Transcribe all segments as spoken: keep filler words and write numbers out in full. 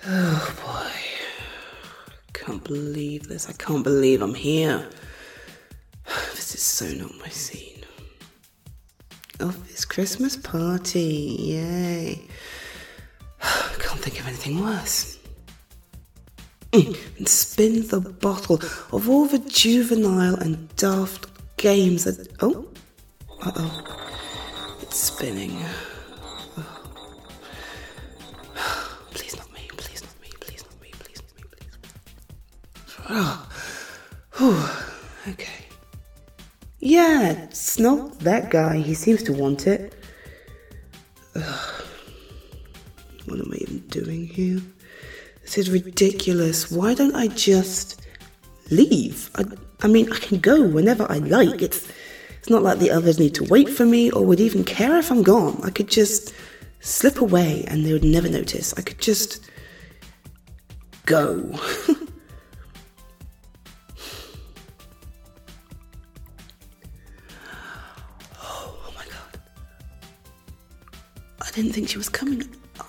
Oh boy. Can't believe this. I can't believe I'm here. This is so not my scene. Office Christmas party. Yay. I can't think of anything worse. And spin the bottle of all the juvenile and daft games that... Oh. Uh-oh. It's spinning. Please not me. Please not me. Please not me. Please not me. Please. Oh. Whew. Okay. Yeah, it's not that guy. He seems to want it. Ugh. What am I even doing here? This is ridiculous. Why don't I just leave? I, I mean, I can go whenever I like. It's, it's not like the others need to wait for me or would even care if I'm gone. I could just slip away and they would never notice. I could just go. Oh my God. I didn't think she was coming.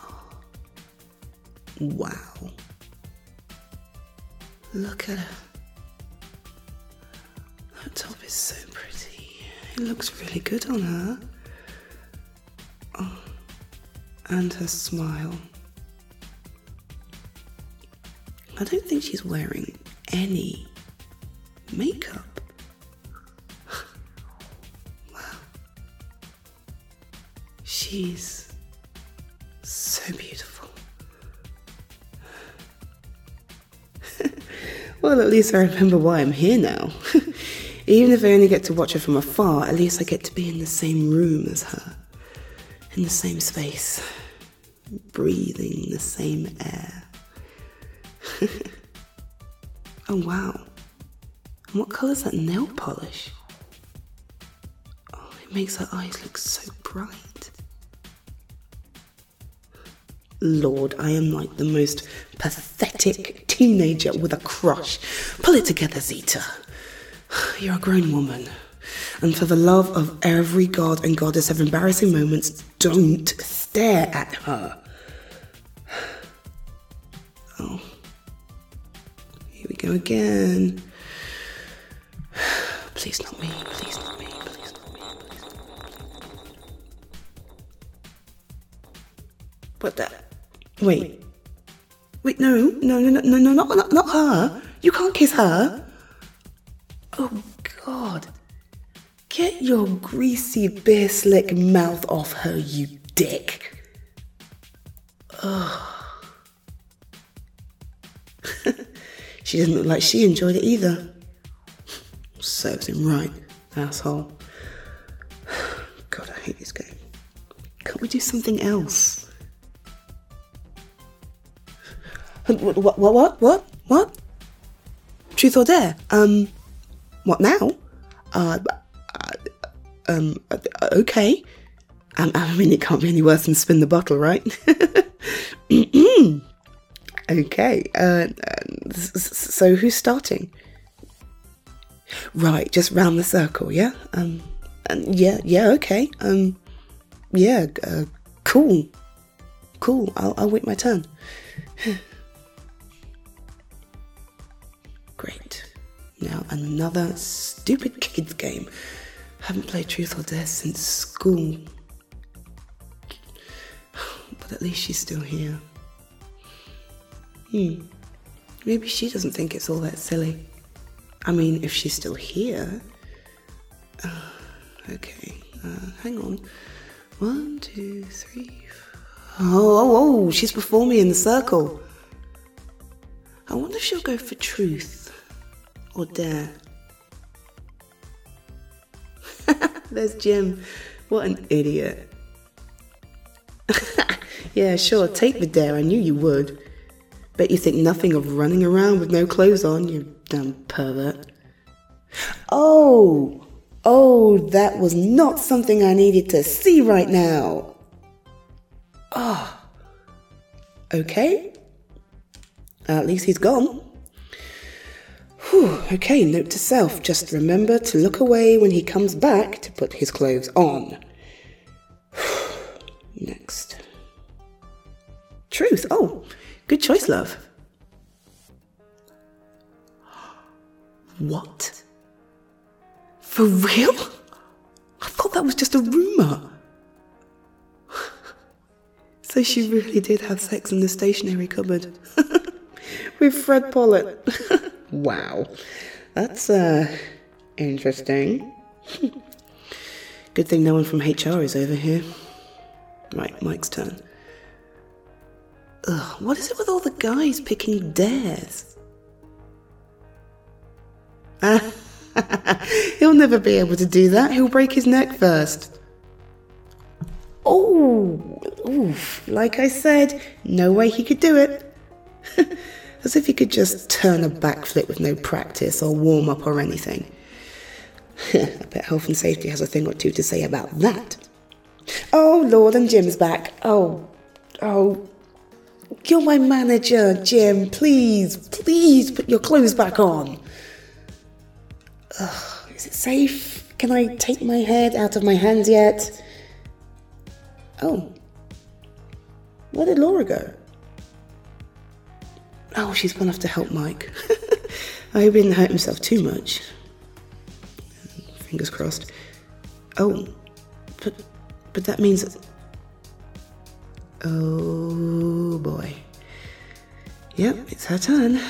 Wow. Look at her. That top is so pretty. It looks really good on her. Oh, and her smile. I don't think she's wearing any makeup. Wow. She's so beautiful. Well, at least I remember why I'm here now. Even if I only get to watch her from afar, at least I get to be in the same room as her. In the same space. Breathing the same air. Oh, wow. And what colour's that nail polish? Oh, it makes her eyes look so bright. Lord, I am like the most pathetic teenager with a crush. Pull it together, Zita. You're a grown woman. And for the love of every god and goddess of embarrassing moments, don't stare at her. Oh. Here we go again. Please not me, please not me, please not me, please not me. What the... Wait. Wait, no, no, no, no, no, no, not, not, not her. You can't kiss her. Oh, God. Get your greasy, beer slick mouth off her, you dick. Ugh. She doesn't look like she enjoyed it either. Serves him right, asshole. God, I hate this game. Can't we do something else? What, what, what, what, what? Truth or dare? Um, what now? Uh, uh um, uh, okay. Um, I mean, it can't be any worse than spin the bottle, right? Okay, uh, so who's starting? Right, just round the circle, yeah? Um, and yeah, yeah, okay. Um, yeah, uh, cool. Cool, I'll, I'll wait my turn. Great. Now another stupid kids game. Haven't played Truth or Dare since school. But at least she's still here. Hmm. Maybe she doesn't think it's all that silly. I mean, if she's still here... Uh, okay, uh, hang on. One, two, three... Four. Oh, oh, oh, she's before me in the circle. I wonder if she'll go for truth or dare. There's Jim. What an idiot. Yeah, sure, take the dare. I knew you would. Bet you think nothing of running around with no clothes on, you damn pervert. Oh, oh, that was not something I needed to see right now. Oh, okay. At least he's gone. Whew, okay, note to self, just remember to look away when he comes back to put his clothes on. Next. truth. Oh, good choice, love. What? For real? I thought that was just a rumour. So she really did have sex in the stationery cupboard. With Fred Pollitt. Wow. That's, uh, interesting. Good thing no one from H R is over here. Right, Mike's turn. Ugh, what is it with all the guys picking dares? He'll never be able to do that. He'll break his neck first. Oh, oof. Like I said, no way he could do it. As if he could just turn a backflip with no practice or warm up or anything. I bet health and safety has a thing or two to say about that. Oh, Lord, and Jim's back. Oh, oh. You're my manager, Jim. Please, please put your clothes back on. Ugh, is it safe? Can I take my head out of my hands yet? Oh. Where did Laura go? Oh, she's gone off to help Mike. I hope he didn't hurt himself too much. Fingers crossed. Oh, but, but that means... That... Oh, boy. Yep, it's her turn.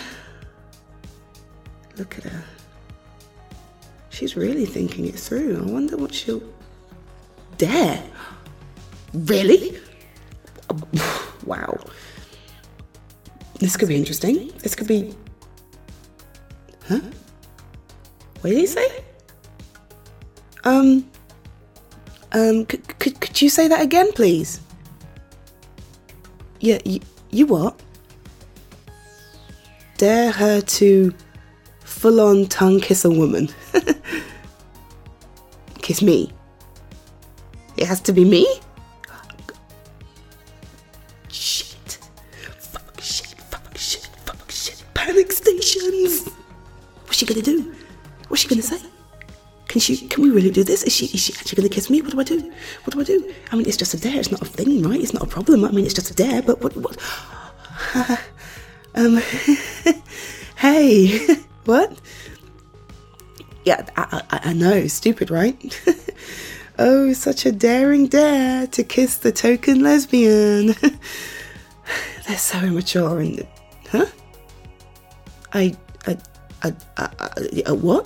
Look at her. She's really thinking it through. I wonder what she'll... Dare? Really? Wow. This could be interesting. This could be... Huh? What did he say? Um... Um, could, could, could you say that again, please? Yeah, you, you what? Dare her to full-on tongue kiss a woman. Kiss me. It has to be me? Shit. Fuck, shit, fuck, shit, fuck, shit. Panic stations. What's she gonna do? What's she gonna say? Can she, can we really do this? Is she, is she actually gonna kiss me? What do I do? What do I do? I mean, it's just a dare. It's not a thing, right? It's not a problem. I mean, it's just a dare, but what, what? um, hey, what? Yeah, I, I, I know, stupid, right? Oh, such a daring dare to kiss the token lesbian. They're so immature and, huh? I, I, I, I, I, I what?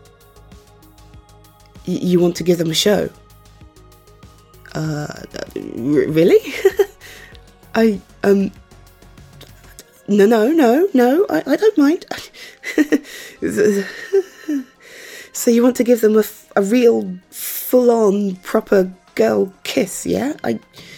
Y- you want to give them a show? Uh, r- really? I, um, no, no, no, no, I, I don't mind. So you want to give them a, f- a real, full-on, proper girl kiss, yeah? I...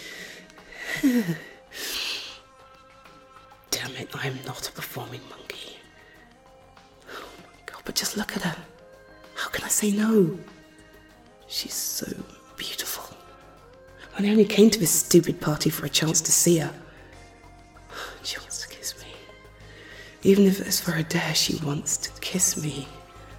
Damn it, I am not a performing monkey. Oh my God, but just look at her. How can I say no? She's so beautiful. And I only came to this stupid party for a chance to see her. She wants to kiss me. Even if it's for a dare, she wants to kiss me.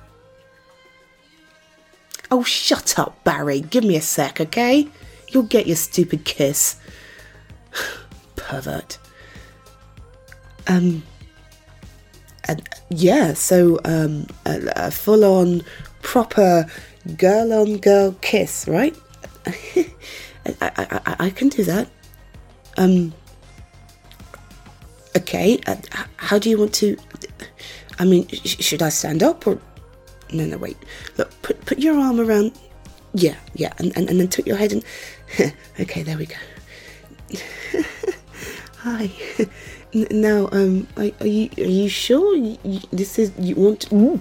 Oh, shut up, Barry. Give me a sec, okay? You'll get your stupid kiss. Pervert. Um, uh, yeah, so, um, a, a full-on, proper, girl-on-girl kiss, right? I, I, I, I can do that. Um, okay, uh, how do you want to... I mean, sh- should I stand up or... No, no, wait. Look, put put your arm around... Yeah, yeah, and, and, and then tilt your head and... Okay, there we go. Hi. N- now, um, are, are you are you sure you, you, this is... You want to... Ooh.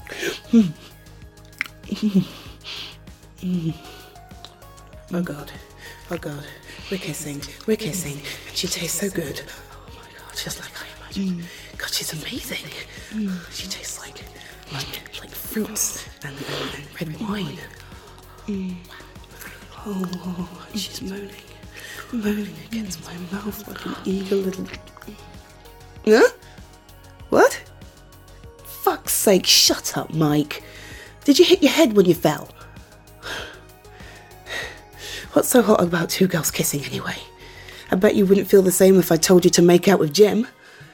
Oh, God. Oh, God. We're kissing. We're kissing. She tastes so good. Oh, my God. Just like I imagined. Mm. God, she's amazing. Mm. She tastes like... Like, like fruits and, and, and red wine. Mm. Oh, she's moaning, moaning against my mouth like an eager little... Huh? What? Fuck's sake, shut up, Mike. Did you hit your head when you fell? What's so hot about two girls kissing anyway? I bet you wouldn't feel the same if I told you to make out with Jim.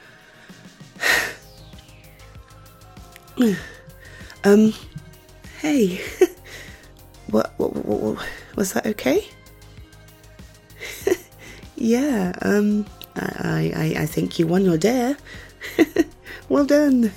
um, hey. what, what, what, what, was that okay? yeah, um, I, I, I think you won your dare. Well done.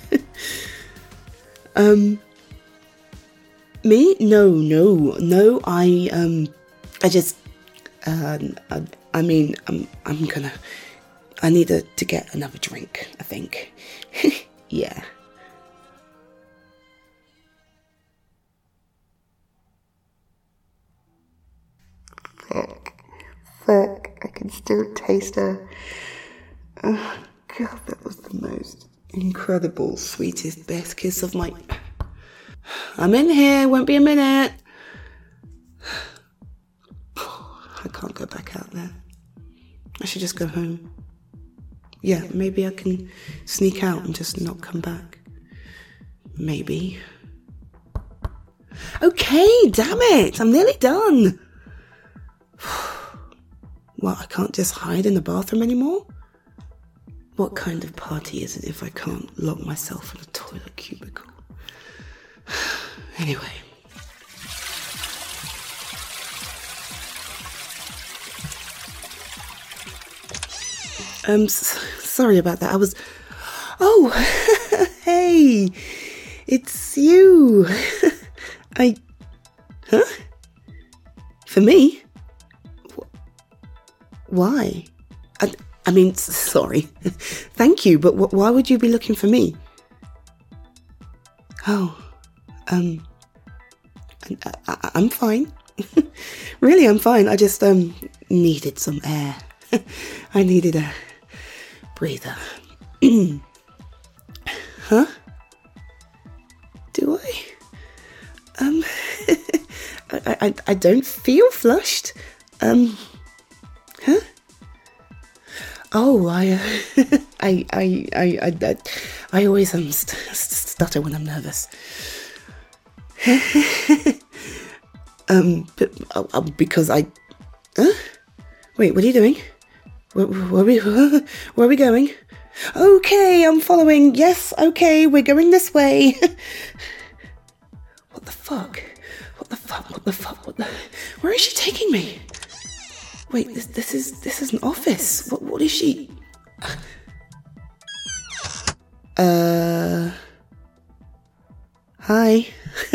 um, me? No, no, no, I, um, I just, uh, I, I mean, I'm, I'm gonna, I need to, to get another drink, I think. yeah. Fuck. Fuck. I can still taste her. Oh, God, that was the most incredible, sweetest, best kiss of my... I'm in here, won't be a minute. I can't go back out there. I should just go home. Yeah, maybe I can sneak out and just not come back. Maybe. Okay, damn it, I'm nearly done. What, I can't just hide in the bathroom anymore? What kind of party is it if I can't lock myself in a toilet cubicle? Anyway. Um, s- sorry about that. I was... Oh, hey, it's you. I... Huh? For me? Why? I, I mean, sorry. Thank you, but wh- why would you be looking for me? Oh, um, I, I, I'm fine. Really, I'm fine. I just, um, needed some air. I needed a breather. Huh? Do I? Um, I, I, I don't feel flushed. Um... Huh? Oh, I, uh, I, I, I, I, I, I always um st- st- stutter when I'm nervous. um, but, uh, uh, because I, huh? Wait, what are you doing? Where, where are we? Where are we going? Okay, I'm following. Yes, okay, we're going this way. What the fuck? What the fuck? What the fuck? What the? Where is she taking me? Wait, this this is this is an office. What what is she? Uh. Hi.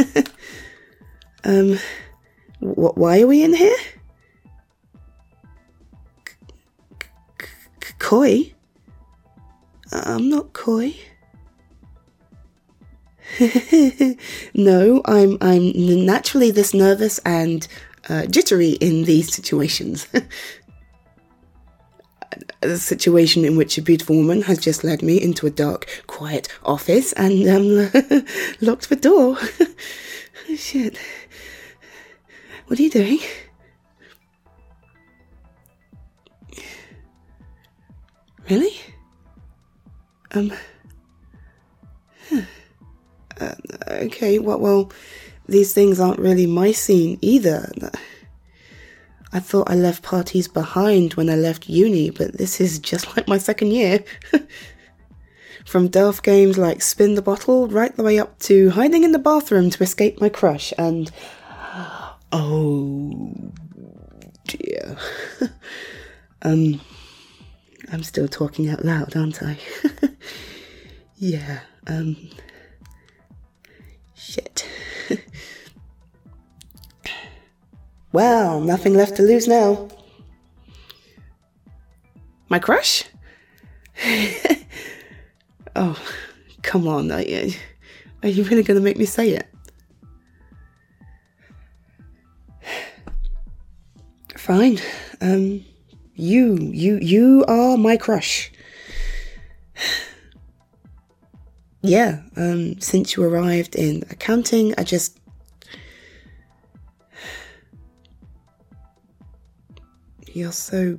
um. Wh- why are we in here? Coy? I'm not coy. No, I'm I'm naturally this nervous and uh, jittery in these situations. A situation in which a beautiful woman has just led me into a dark, quiet office and um, locked the door. Shit. What are you doing? Really? Um. Huh. Uh, okay, well, well, these things aren't really my scene either. I thought I left parties behind when I left uni, but this is just like my second year. From daft games like Spin the Bottle right the way up to hiding in the bathroom to escape my crush and... Oh, dear. um, I'm still talking out loud, aren't I? Yeah, um... Shit. Well, nothing left to lose now. My crush? Oh, come on. Are you, are you really going to make me say it? Fine. Um, you, you, you are my crush. Yeah, um, since you arrived in accounting, I just... You're so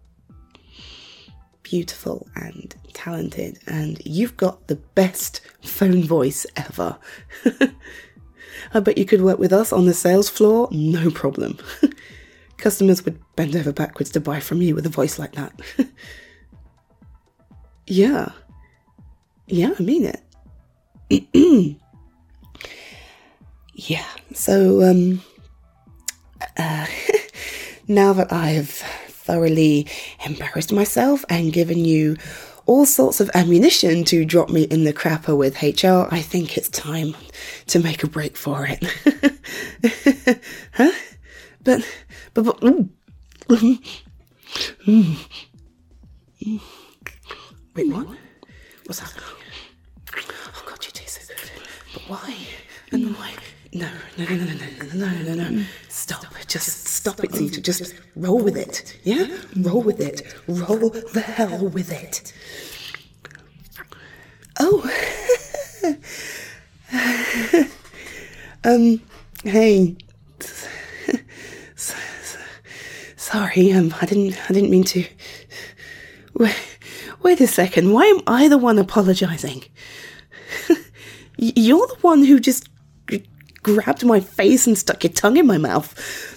beautiful and talented, and you've got the best phone voice ever. I bet you could work with us on the sales floor, no problem. customers would bend over backwards to buy from you with a voice like that. Yeah. Yeah, I mean it. Yeah, so, um, uh, now that I've thoroughly embarrassed myself and given you all sorts of ammunition to drop me in the crapper with H R, I think it's time to make a break for it. Huh? But, but, but, ooh. Wait, what? What's happening? Oh God, you taste so good. But why? And why? No, no, no, no, no, no, no, no, no. Stop. Just stop it, Zita. Just roll with it. Yeah? Roll with it. Roll the hell with it. Oh. um, hey. Sorry, um, I didn't, I didn't mean to. Wait, wait a second. Why am I the one apologizing? You're the one who just g- grabbed my face and stuck your tongue in my mouth.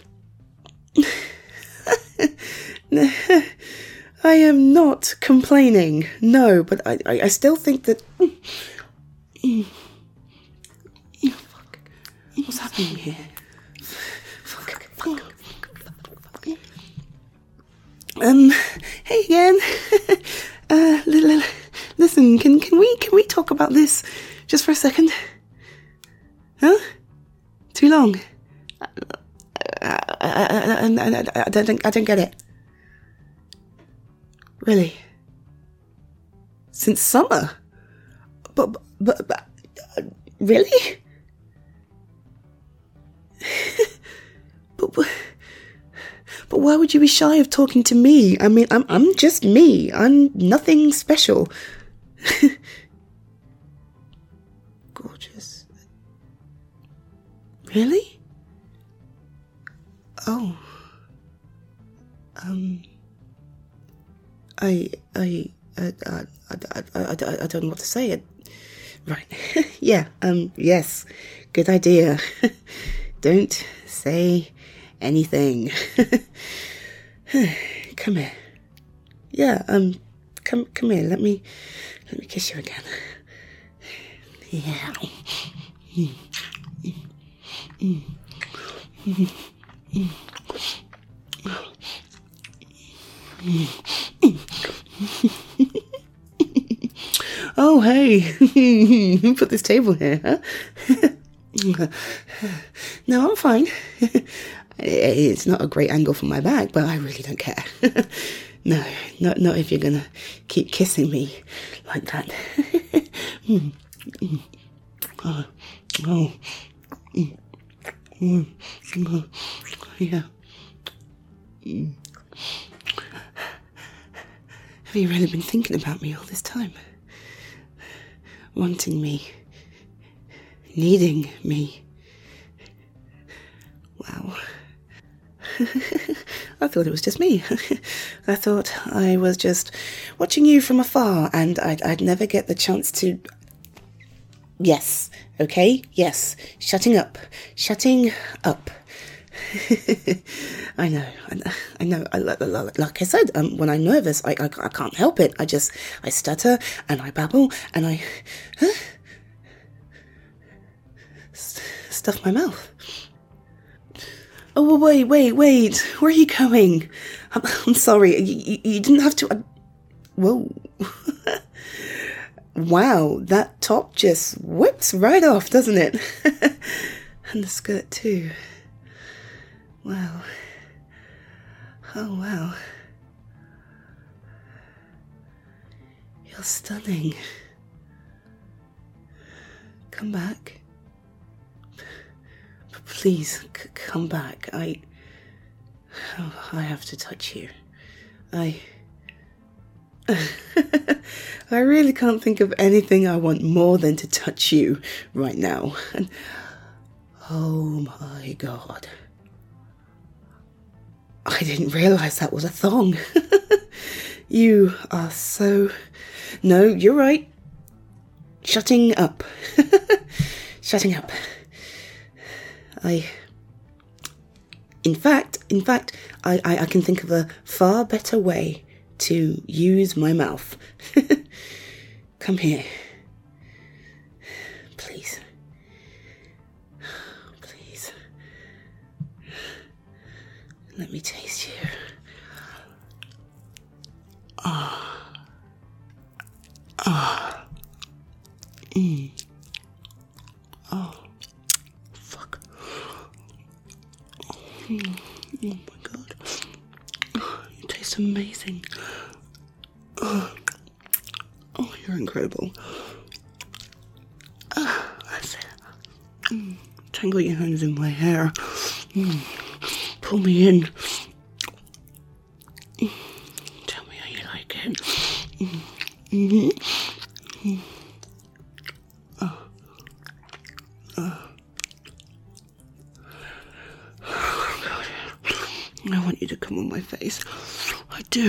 I am not complaining, no, but I, I, I still think that... Oh, fuck. What's happening here? Fuck, fuck, fuck, fuck. Um, hey again. uh, li- li- listen, can, can we, can we talk about this just for a second? Huh? Too long? I, I, I, I, I, don't, I don't get it. Really? Since summer? But, but, but, uh, really? but, but, but why would you be shy of talking to me? I mean, I'm, I'm just me. I'm nothing special. Gorgeous. Really? Oh. Um. I, I, I, I, I, I, I, I don't know what to say. I, right. Yeah, um, yes. Good idea. Don't say anything. Come here. Yeah, um, come, come here. Let me, let me kiss you again. Yeah. Mm. Mm. Mm. Mm. Oh, hey, who put this table here, huh? No, I'm fine. It's not a great angle for my bag, but I really don't care. No, not, not if you're gonna keep kissing me like that. Mm, mm. Oh, oh. Mm, mm, mm. Yeah. Mm. Have you really been thinking about me all this time? Wanting me. Needing me. Wow. I thought it was just me. I thought I was just watching you from afar and I'd, I'd never get the chance to... Yes, okay? Yes. Shutting up. Shutting up. I know, I know, I, like I said, um, when I'm nervous, I, I, I can't help it. I just, I stutter and I babble and I huh? St- stuff my mouth. Oh, wait, wait, wait, where are you going? I'm, I'm sorry, you, you, you didn't have to, uh, whoa. Wow, that top just whips right off, doesn't it? And the skirt too. Wow. Oh, wow. You're stunning. Come back. Please, c- come back. I... Oh, I have to touch you. I... I really can't think of anything I want more than to touch you right now. And... Oh my God. I didn't realise that was a thong. You are so... No, you're right. Shutting up. Shutting up. I... In fact, in fact, I, I, I can think of a far better way to use my mouth. Come here. Please. Please. Let me taste you. Ah. Ah. Mmm. Oh. Fuck. Mm. Oh my god. Oh, you taste amazing. Oh, oh you're incredible. Ah, that's it. Mm. Tangle your hands in my hair. Mm. Pull me in. Mm. Tell me how you like it. Mm. Mm-hmm. Mm. Oh. Oh. Oh God. I want you to come on my face. I do.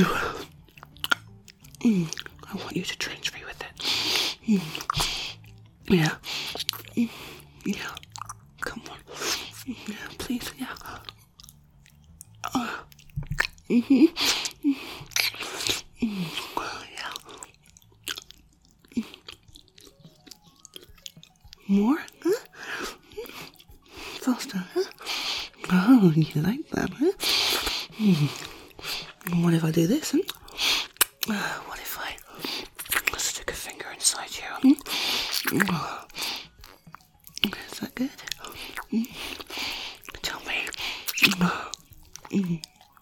Mm. I want you to drench me with it. Mm. Yeah. Mm. Yeah. Come on. Yeah, please. Yeah. Uh. Mm-hmm. Mm. Yeah. Mm. More? Huh? Faster, huh? Oh, you like that, huh? Mm. What if I do this, huh? Uh, what if I stick a finger inside you? Hmm? Is that good? Mm. Tell me. Mm.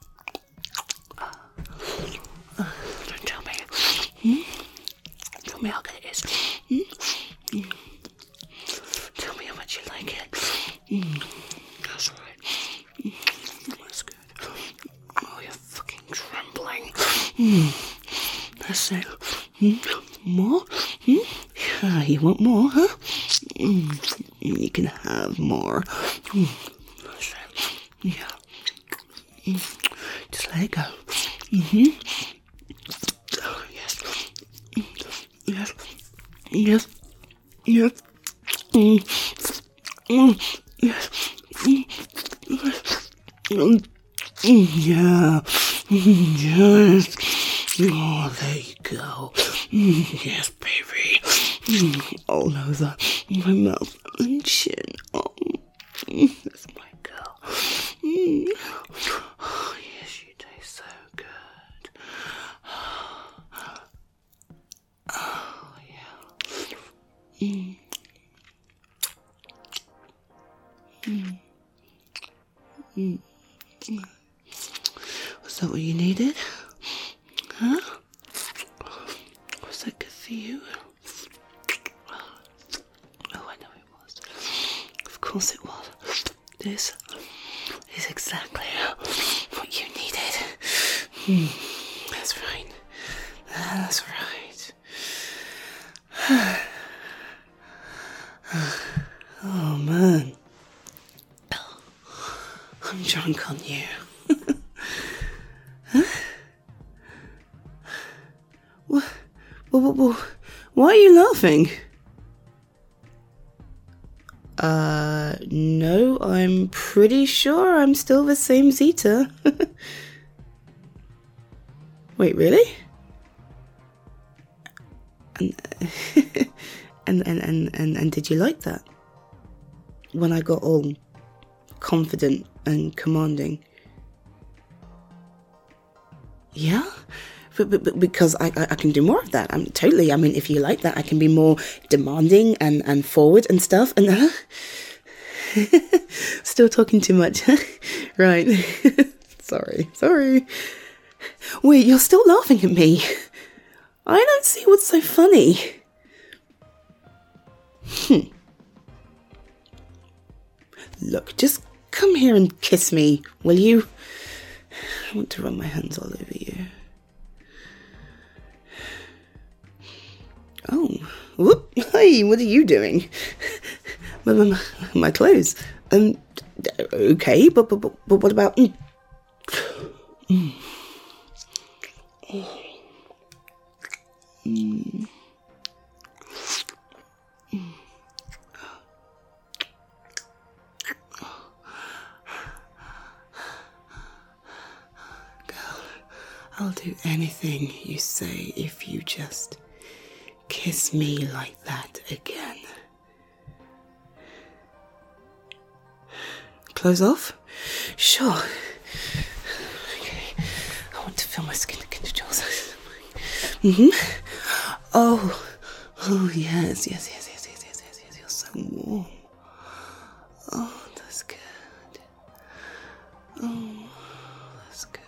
Uh, tell me. Hmm? Tell me how good it is. Hmm? Mm. Tell me how much you like it. Mm. That's right. Mm. That's good. Oh, you're fucking trembling. Mm. That's it. Mm. More? Mm. Ah, you want more, huh? Mm. You can have more. Mm. That's it. Yeah. Mm. Just let it go. Mm-hmm. Oh, yes. Mm. Yes. Yes. Yes. Mm. Mm. Yes. Mm. Yes. Mm. Mm. Yeah. Mm. Yes. Oh, there you go. Mm. Yes, baby. Mm. All over my mouth and chin. Oh, mm. That's my girl. Mm. Oh, yes, you taste so good. Oh, yeah. Mm. Mm. Mm. Was that what you needed? Huh? Was that good for you? Oh, I know it was. Of course it was. This is exactly what you needed. Mm. That's right. That's right. Oh, man. I'm drunk on you. Huh? What, what, what, why are you laughing? Uh, no, I'm pretty sure I'm still the same Zeta. Wait, really? And, and, and, and, and, and did you like that? When I got all confident and commanding. Yeah? But, but, but because I, I, I can do more of that. I'm totally, I mean, if you like that, I can be more demanding and, and forward and stuff. And uh, still talking too much. Right. Sorry, sorry. Wait, you're still laughing at me. I don't see what's so funny. Hmm. Look, just come here and kiss me, will you? I want to run my hands all over you. Oh, whoop! Hey, what are you doing? my, my, my clothes. Um, okay, but but but, but what about? Mm. Mm. Oh. Mm. Mm. do anything you say if you just kiss me like that again. Clothes off? Sure. Okay. I want to feel my skin against yours. Mm-hmm. Oh. Oh, yes, yes, yes, yes, yes, yes, yes, yes. You're so warm. Oh, that's good. Oh, that's good.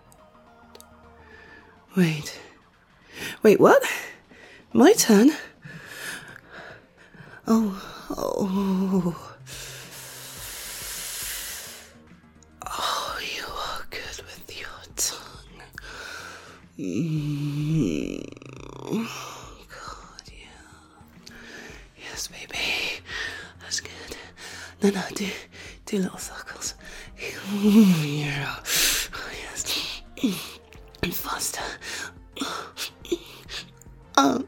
Wait. Wait, what? My turn? Oh, oh. Oh, you are good with your tongue. Mm. Oh, God, yeah. Yes, baby. That's good. No, no, do, do little circles. Yeah. Oh, yes. And faster. Oh.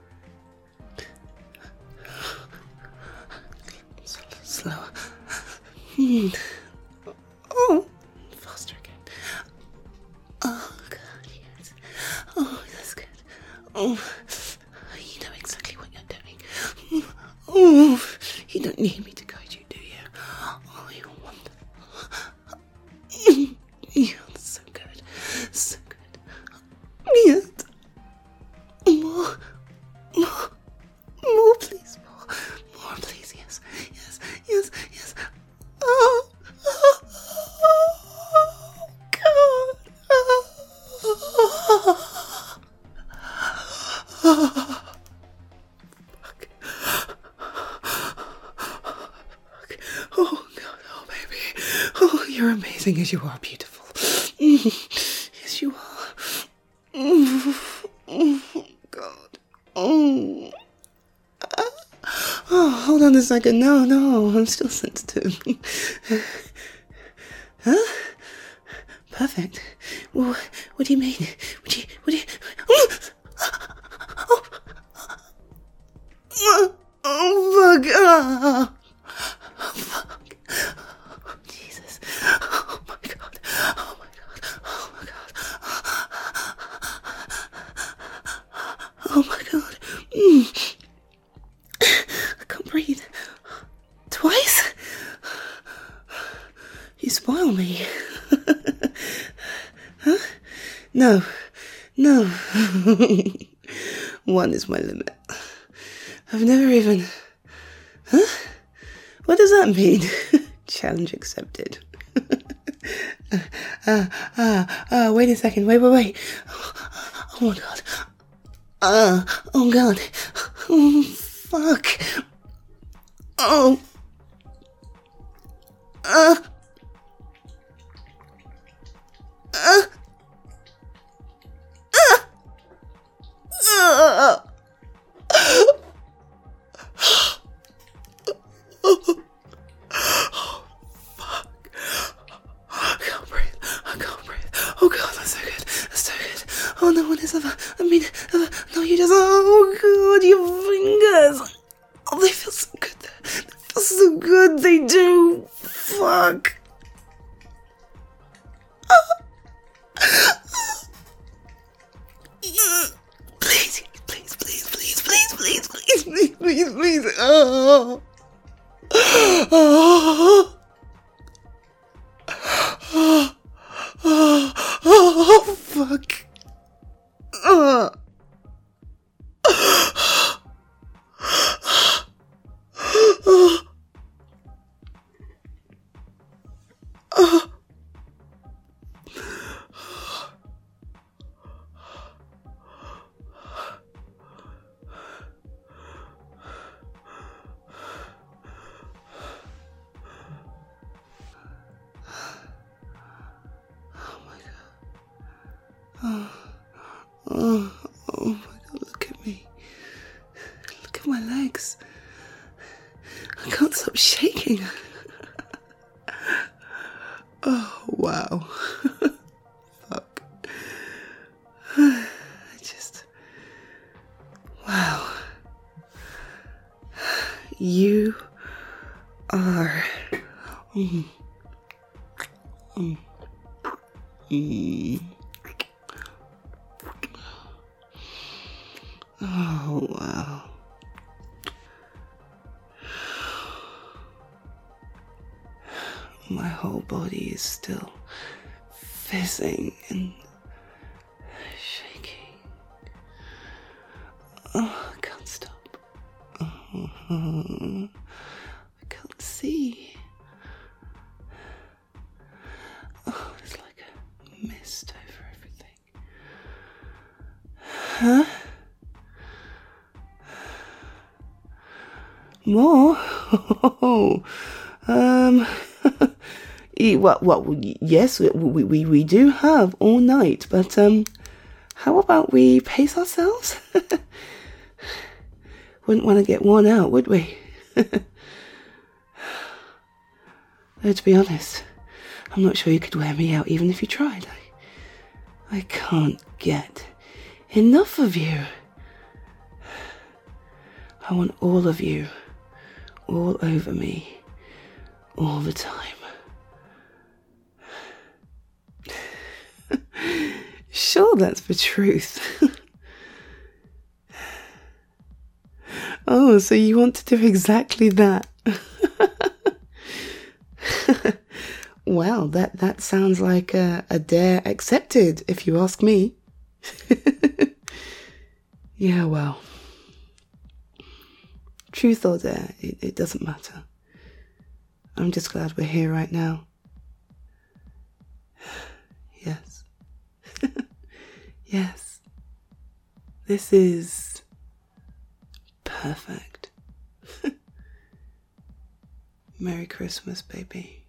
Slower. Mm. Oh. Faster again. Oh, God, yes. Oh, that's good. Oh. You know exactly what you're doing. Oh. You don't need me to guide you, do you? Oh, you're wonderful. You're so good. So good. Yes. More. More. More, please. More. More, please. Yes. Yes. Yes. Yes. Oh. Oh. God. Oh. Fuck. Oh, God. Oh, baby. Oh, you're amazing as you are beautiful. Yes, you are. Oh, God. Oh. Oh, hold on a second. No, no, I'm still sensitive. Huh? Perfect. Well, what do you mean? What do you, what do you... Oh, oh, oh fuck. Oh, fuck. Oh, Jesus. Oh, my God. Oh, my God. Oh, my God. Oh, my God. Mm. I can't breathe. Twice? You spoil me. Huh? No. No. One is my limit. I've never even... Huh? What does that mean? Challenge accepted. Ah, ah, ah, wait a second. Wait, wait, wait. Oh, my God. Ah, oh, God. Oh, fuck. Oh. Uh. Uh. Uh. Uh. Oh, fuck. I can't breathe. I can't breathe. Oh, God, that's so good. That's so good. Oh, no one has ever, I mean, ever, no, you just, oh, God, your fingers. Oh, they feel so good. They feel so good. They do. Fuck. Please, please, please, please, please, please, please, please, please, please. Oh. Oh. Oh. Oh. Oh, fuck. Oh. Oh. Oh. Oh, oh, oh my God, look at me. Look at my legs. I can't stop shaking. Oh, wow. Fuck. I just... Wow. You are... Mm. Mm. Mm. Oh, wow. My whole body is still fizzing and shaking. Oh, I can't stop. Oh, I can't see. Oh, it's like a mist over everything. Huh? More? Oh, um, what, what, yes, we, we, we do have all night, but, um, how about we pace ourselves? Wouldn't want to get worn out, would we? Though, to be honest, I'm not sure you could wear me out even if you tried. I, I can't get enough of you. I want all of you, all over me, all the time. Sure, that's the truth. Oh, so you want to do exactly that? Well, that, that sounds like a, a dare accepted, if you ask me. Yeah, well, truth or dare, it, it doesn't matter. I'm just glad we're here right now. Yes. Yes. This is perfect. Merry Christmas, baby.